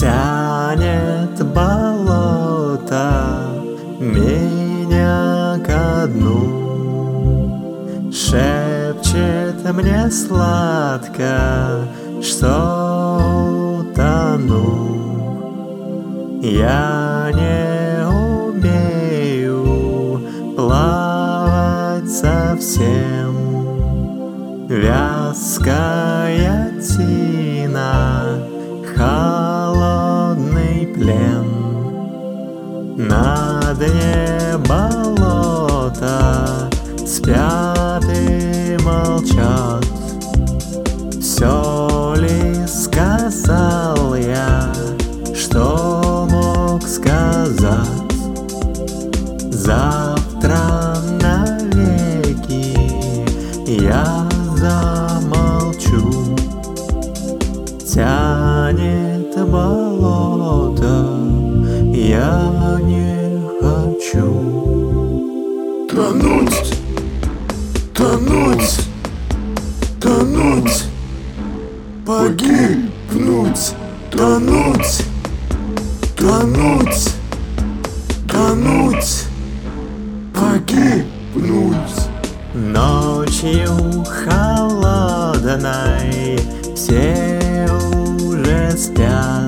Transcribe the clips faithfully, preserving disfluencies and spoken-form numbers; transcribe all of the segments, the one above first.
Тянет болото меня ко дну, шепчет мне сладко, что тону. Я не умею плавать совсем, вязкая тина, холодный плен. На дне болота спят и молчат. Все ли сказал я, что мог сказать? Завтра навеки я замолчу. Тянет болото, я не хочу тонуть, тонуть, тонуть, погибнуть, тонуть, тонуть, тонуть, погибнуть. Ночью холодной все уже спят,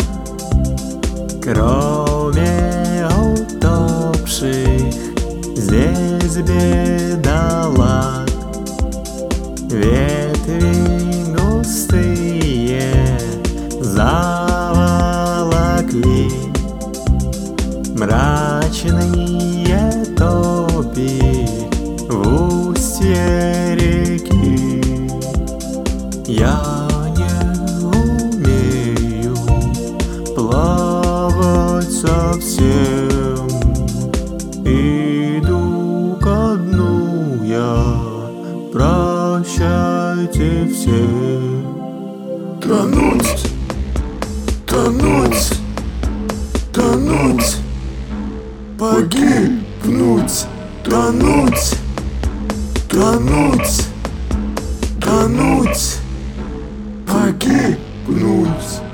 кроме утопших здесь бедолаг. Ветви густые заволокли мрачные топи в устье реки. Я не умею плавать совсем, иду ко дну я, прощайте все. Тонуть, тонуть, тонуть, погибнуть, тонуть, тонуть, тонуть, погибнуть.